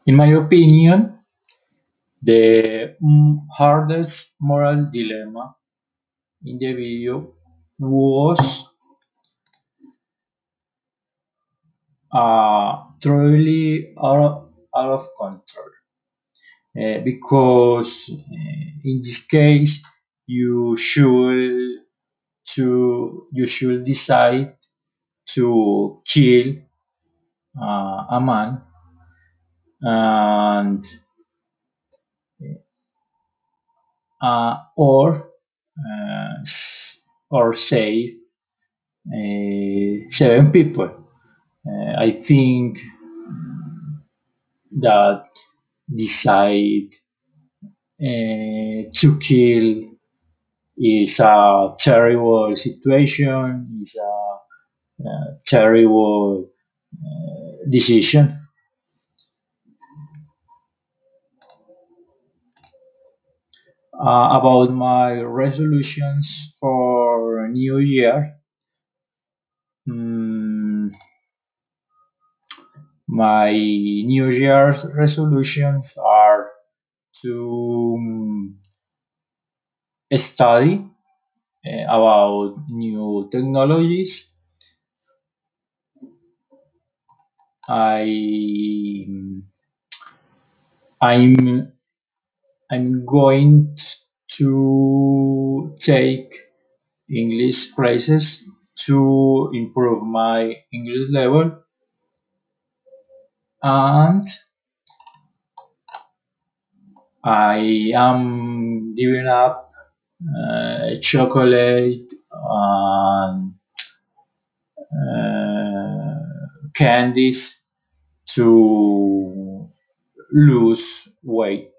In my opinion, the hardest moral dilemma in the video was truly out of control. Because in this case, you should you should decide to kill a man and or or save seven people. I think that decide to kill is a terrible situation, is a terrible decision. About my resolutions for New Year, mm, my New Year's resolutions are to study about new technologies. I I'm I'm going to take English classes to improve my English level, and I am giving up chocolate and candies to lose weight.